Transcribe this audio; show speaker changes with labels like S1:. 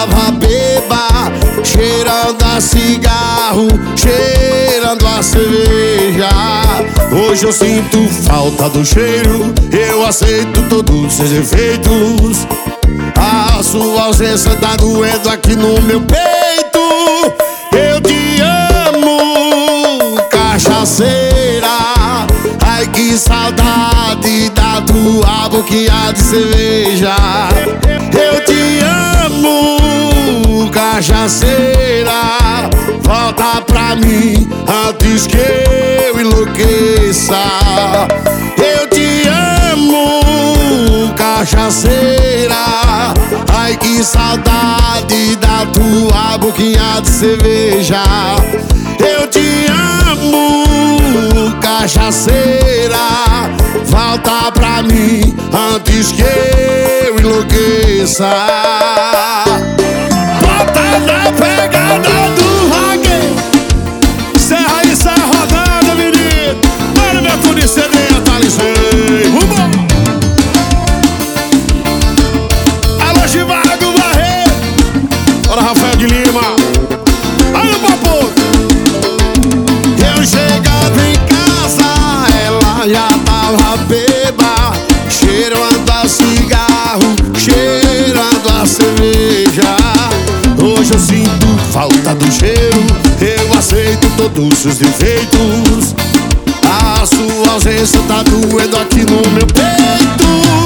S1: tava bêbada, cheirando a cigarro, cheirando a cerveja. Hoje eu sinto falta do cheiro, eu aceito todos os seus efeitos. A sua ausência tá doendo aqui no meu peito. Eu te amo, cachaceira. Ai, que saudade da tua boquinha de cerveja. Eu te amo, cachaceira. Volta pra mim antes que eu enlouqueça. Eu te amo, cachaceira. Ai, que saudade da tua boquinha de cerveja. Eu te amo, cachaceira. Volta pra mim antes que eu enlouqueça. Bota na pegada do rock. Serra aí, serra rodada, menino. Olha meu tudo de CD, atualizei. Rumo! Alô, Chivago Barreiro. Olha, Rafael de Lima. Olha o papo. Eu chegava em casa, ela já tava bêbada, cheirando a cigarro, cheirando a cerveja. Hoje eu sinto falta do cheiro, eu aceito todos os seus defeitos. A sua ausência tá doendo aqui no meu peito.